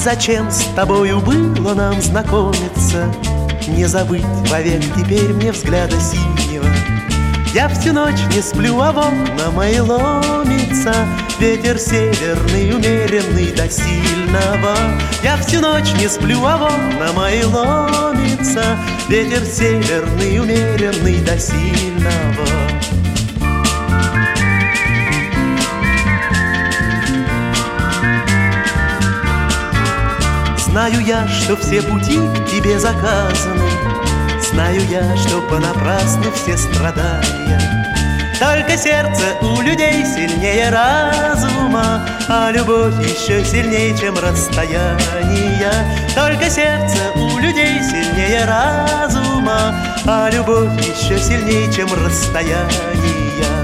зачем с тобою было нам знакомиться? Не забыть вовек теперь мне взгляда синего. Я всю ночь не сплю, а в окна мои ломится ветер северный, умеренный до сильного. Я всю ночь не сплю, а в окна мои ломится ветер северный, умеренный до сильного. Знаю я, что все пути к тебе заказаны, знаю я, что понапрасну все страдания. Только сердце у людей сильнее разума, а любовь еще сильнее, чем расстояние. Только сердце у людей сильнее разума, а любовь еще сильнее, чем расстояние.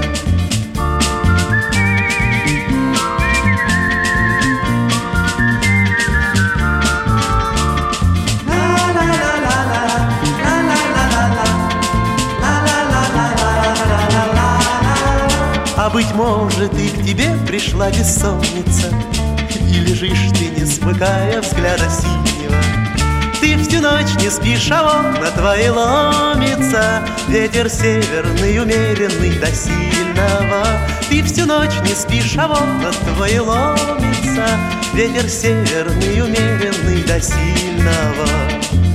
А быть может, и к тебе пришла бессонница, и лежишь ты, не смыкая взгляда синего. Ты всю ночь не спишь, а окна твои ломится ветер северный, умеренный до сильного. Ты всю ночь не спишь, а окна твои ломится ветер северный, умеренный до сильного.